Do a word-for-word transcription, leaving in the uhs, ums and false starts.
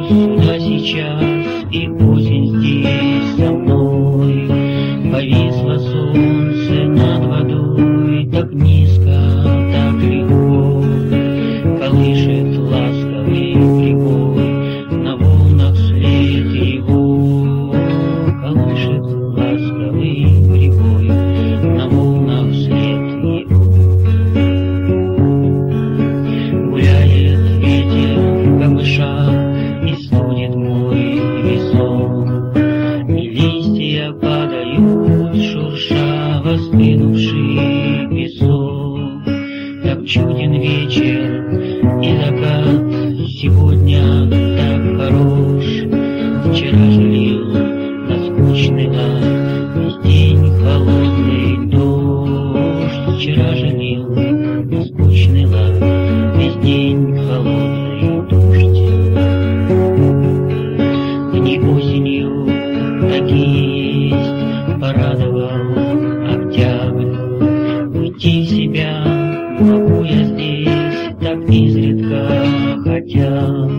сюда сейчас, и осень здесь со мной. Повисло солнце над водой, так низко, так легко, колышет ласковый прибой, на волнах след его. Колышет ласковый прибой, на волнах след его. Гуляет ветер в камышах и студит мой висок, и листья падают, шурша в остынувший песок. Так чуден вечер и закат сегодня так хорош. Вчера же лил на скучный лад весь день холодный дождь. Вчера же лил на скучный лад весь день холодный дождь. Дни осенью такие есть, порадовал октябрь. Уйти в себя могу я здесь, так изредка хотя.